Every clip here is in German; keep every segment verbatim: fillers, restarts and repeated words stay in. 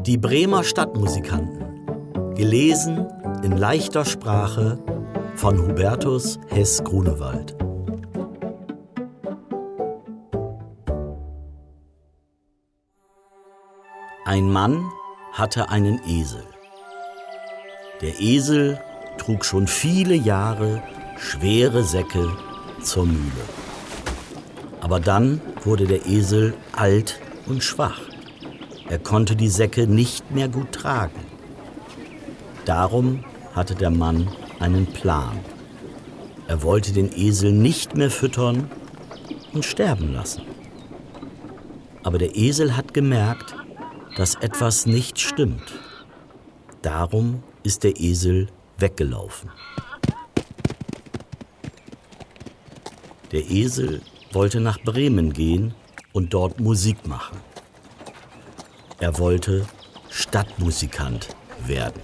Die Bremer Stadtmusikanten. Gelesen in leichter Sprache von Hubertus Heß-Grunewald. Ein Mann hatte einen Esel. Der Esel trug schon viele Jahre schwere Säcke zur Mühle. Aber dann wurde der Esel alt und schwach. Er konnte die Säcke nicht mehr gut tragen. Darum hatte der Mann einen Plan. Er wollte den Esel nicht mehr füttern und sterben lassen. Aber der Esel hat gemerkt, dass etwas nicht stimmt. Darum ist der Esel weggelaufen. Der Esel wollte nach Bremen gehen und dort Musik machen. Er wollte Stadtmusikant werden.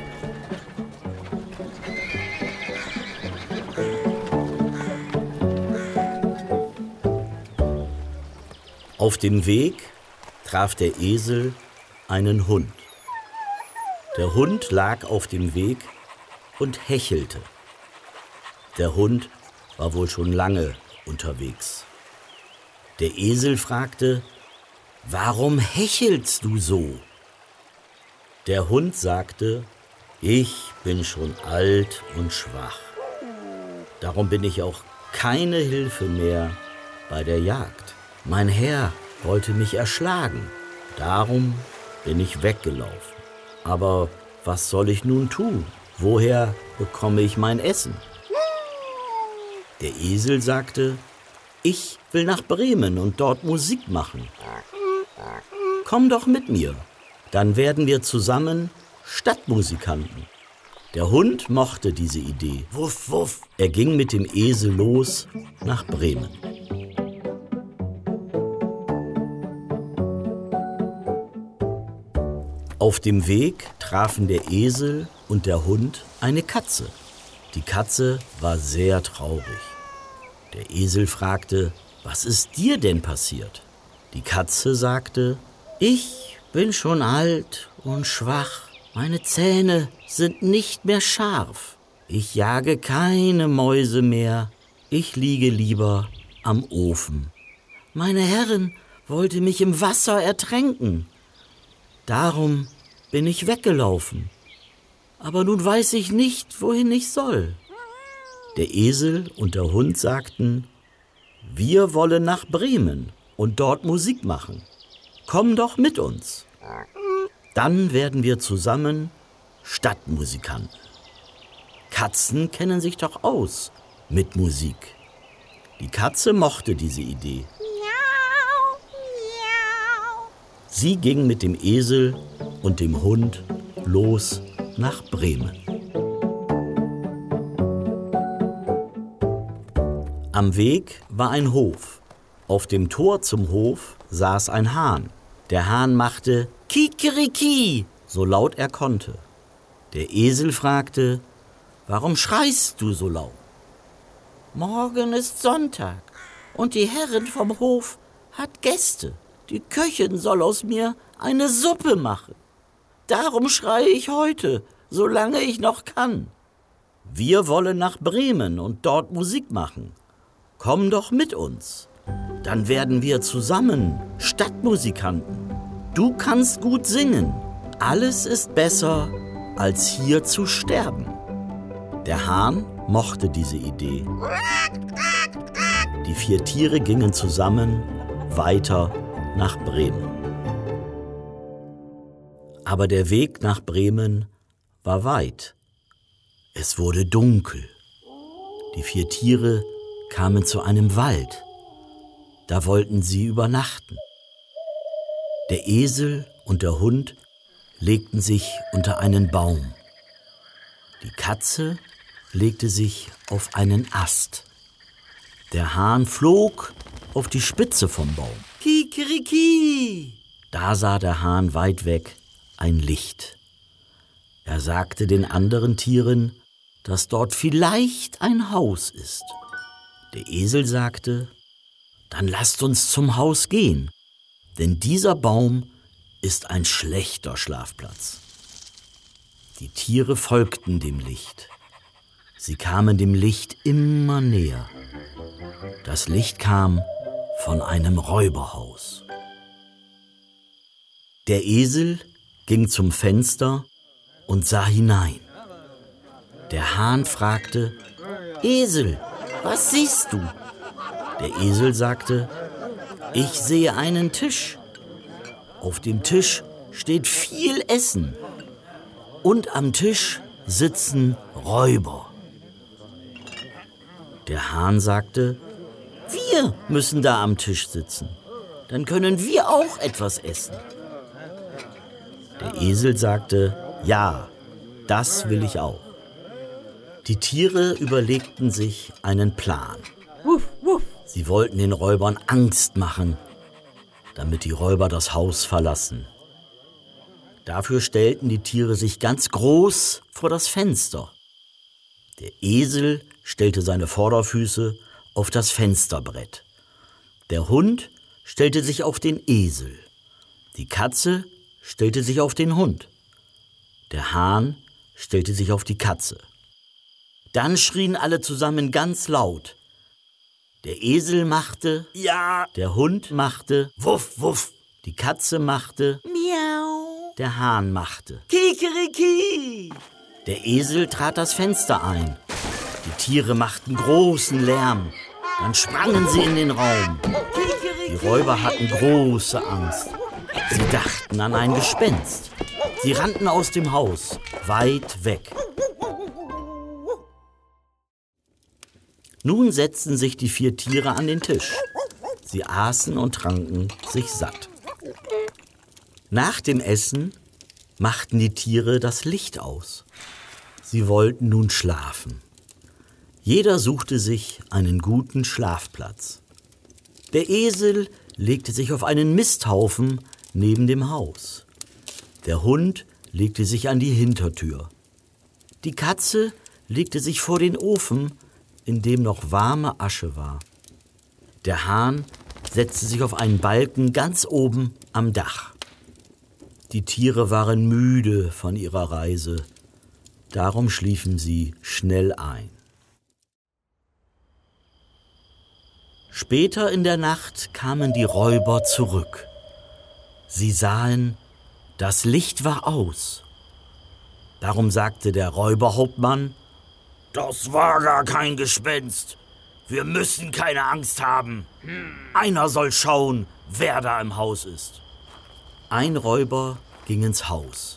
Auf dem Weg traf der Esel einen Hund. Der Hund lag auf dem Weg und hechelte. Der Hund war wohl schon lange unterwegs. Der Esel fragte: »Warum hechelst du so?« Der Hund sagte: »Ich bin schon alt und schwach. Darum bin ich auch keine Hilfe mehr bei der Jagd. Mein Herr wollte mich erschlagen. Darum bin ich weggelaufen. Aber was soll ich nun tun? Woher bekomme ich mein Essen?« Der Esel sagte: »Ich will nach Bremen und dort Musik machen. Komm doch mit mir, dann werden wir zusammen Stadtmusikanten.« Der Hund mochte diese Idee. Wuff, wuff. Er ging mit dem Esel los nach Bremen. Auf dem Weg trafen der Esel und der Hund eine Katze. Die Katze war sehr traurig. Der Esel fragte: »Was ist dir denn passiert?« Die Katze sagte: »Ich bin schon alt und schwach. Meine Zähne sind nicht mehr scharf. Ich jage keine Mäuse mehr. Ich liege lieber am Ofen. Meine Herrin wollte mich im Wasser ertränken. Darum bin ich weggelaufen. Aber nun weiß ich nicht, wohin ich soll.« Der Esel und der Hund sagten: »Wir wollen nach Bremen und dort Musik machen. Komm doch mit uns. Dann werden wir zusammen Stadtmusikanten. Katzen kennen sich doch aus mit Musik.« Die Katze mochte diese Idee. Sie ging mit dem Esel und dem Hund los nach Bremen. Am Weg war ein Hof. Auf dem Tor zum Hof saß ein Hahn. Der Hahn machte Kikeriki, so laut er konnte. Der Esel fragte: »Warum schreist du so laut?« »Morgen ist Sonntag und die Herrin vom Hof hat Gäste. Die Köchin soll aus mir eine Suppe machen. Darum schreie ich heute, solange ich noch kann.« »Wir wollen nach Bremen und dort Musik machen. Komm doch mit uns. Dann werden wir zusammen Stadtmusikanten. Du kannst gut singen. Alles ist besser, als hier zu sterben.« Der Hahn mochte diese Idee. Die vier Tiere gingen zusammen weiter nach Bremen. Aber der Weg nach Bremen war weit. Es wurde dunkel. Die vier Tiere kamen zu einem Wald. Da wollten sie übernachten. Der Esel und der Hund legten sich unter einen Baum. Die Katze legte sich auf einen Ast. Der Hahn flog auf die Spitze vom Baum. Kikeriki! Da sah der Hahn weit weg ein Licht. Er sagte den anderen Tieren, dass dort vielleicht ein Haus ist. Der Esel sagte: »Dann lasst uns zum Haus gehen, denn dieser Baum ist ein schlechter Schlafplatz. Die Tiere folgten dem Licht. Sie kamen dem Licht immer näher. Das Licht kam von einem Räuberhaus. Der Esel ging zum Fenster und sah hinein. Der Hahn fragte: »Esel, was siehst du?« Der Esel sagte: »Ich sehe einen Tisch. Auf dem Tisch steht viel Essen. Und am Tisch sitzen Räuber.« Der Hahn sagte: »Wir müssen da am Tisch sitzen. Dann können wir auch etwas essen.« Der Esel sagte: »Ja, das will ich auch.« Die Tiere überlegten sich einen Plan. Sie wollten den Räubern Angst machen, damit die Räuber das Haus verlassen. Dafür stellten die Tiere sich ganz groß vor das Fenster. Der Esel stellte seine Vorderfüße auf das Fensterbrett. Der Hund stellte sich auf den Esel. Die Katze stellte sich auf den Hund. Der Hahn stellte sich auf die Katze. Dann schrien alle zusammen ganz laut. Der Esel machte Ja, der Hund machte Wuff, Wuff, die Katze machte Miau, der Hahn machte Kikeriki. Der Esel trat das Fenster ein. Die Tiere machten großen Lärm. Dann sprangen sie in den Raum. Die Räuber hatten große Angst. Sie dachten an ein Gespenst. Sie rannten aus dem Haus, weit weg. Nun setzten sich die vier Tiere an den Tisch. Sie aßen und tranken sich satt. Nach dem Essen machten die Tiere das Licht aus. Sie wollten nun schlafen. Jeder suchte sich einen guten Schlafplatz. Der Esel legte sich auf einen Misthaufen neben dem Haus. Der Hund legte sich an die Hintertür. Die Katze legte sich vor den Ofen, in dem noch warme Asche war. Der Hahn setzte sich auf einen Balken ganz oben am Dach. Die Tiere waren müde von ihrer Reise. Darum schliefen sie schnell ein. Später in der Nacht kamen die Räuber zurück. Sie sahen, das Licht war aus. Darum sagte der Räuberhauptmann: »Das war gar kein Gespenst. Wir müssen keine Angst haben. Einer soll schauen, wer da im Haus ist.« Ein Räuber ging ins Haus.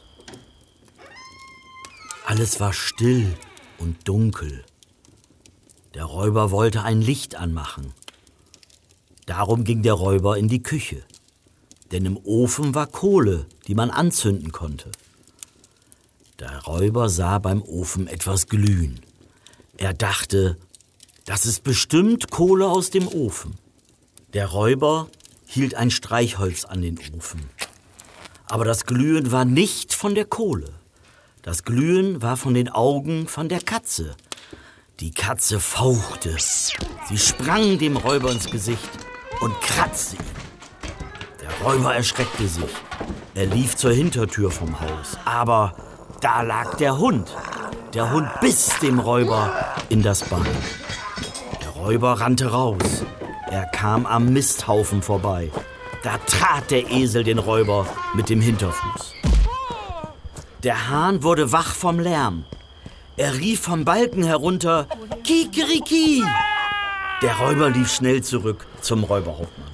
Alles war still und dunkel. Der Räuber wollte ein Licht anmachen. Darum ging der Räuber in die Küche. Denn im Ofen war Kohle, die man anzünden konnte. Der Räuber sah beim Ofen etwas glühen. Er dachte, das ist bestimmt Kohle aus dem Ofen. Der Räuber hielt ein Streichholz an den Ofen. Aber das Glühen war nicht von der Kohle. Das Glühen war von den Augen von der Katze. Die Katze fauchte. Sie sprang dem Räuber ins Gesicht und kratzte ihn. Der Räuber erschreckte sich. Er lief zur Hintertür vom Haus. Aber da lag der Hund. Der Hund biss dem Räuber in das Bein. Der Räuber rannte raus. Er kam am Misthaufen vorbei. Da trat der Esel den Räuber mit dem Hinterfuß. Der Hahn wurde wach vom Lärm. Er rief vom Balken herunter: Kikeriki! Der Räuber lief schnell zurück zum Räuberhauptmann.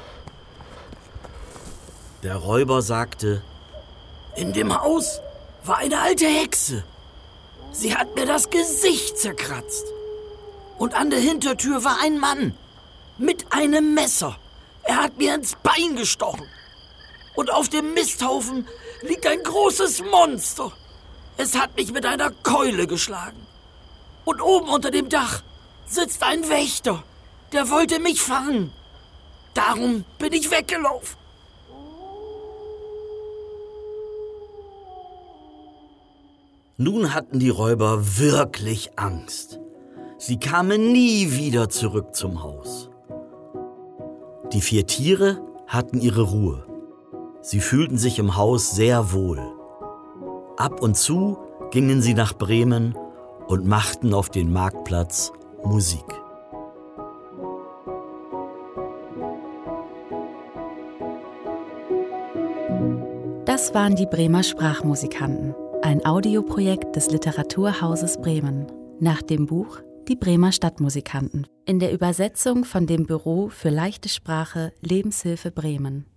Der Räuber sagte: In dem Haus war eine alte Hexe. Sie hat mir das Gesicht zerkratzt. Und an der Hintertür war ein Mann mit einem Messer. Er hat mir ins Bein gestochen. Und auf dem Misthaufen liegt ein großes Monster. Es hat mich mit einer Keule geschlagen. Und oben unter dem Dach sitzt ein Wächter. Der wollte mich fangen. Darum bin ich weggelaufen. Nun hatten die Räuber wirklich Angst. Sie kamen nie wieder zurück zum Haus. Die vier Tiere hatten ihre Ruhe. Sie fühlten sich im Haus sehr wohl. Ab und zu gingen sie nach Bremen und machten auf den Marktplatz Musik. Das waren die Bremer Sprachmusikanten, ein Audioprojekt des Literaturhauses Bremen, nach dem Buch Die Bremer Stadtmusikanten, in der Übersetzung von dem Büro für leichte Sprache Lebenshilfe Bremen.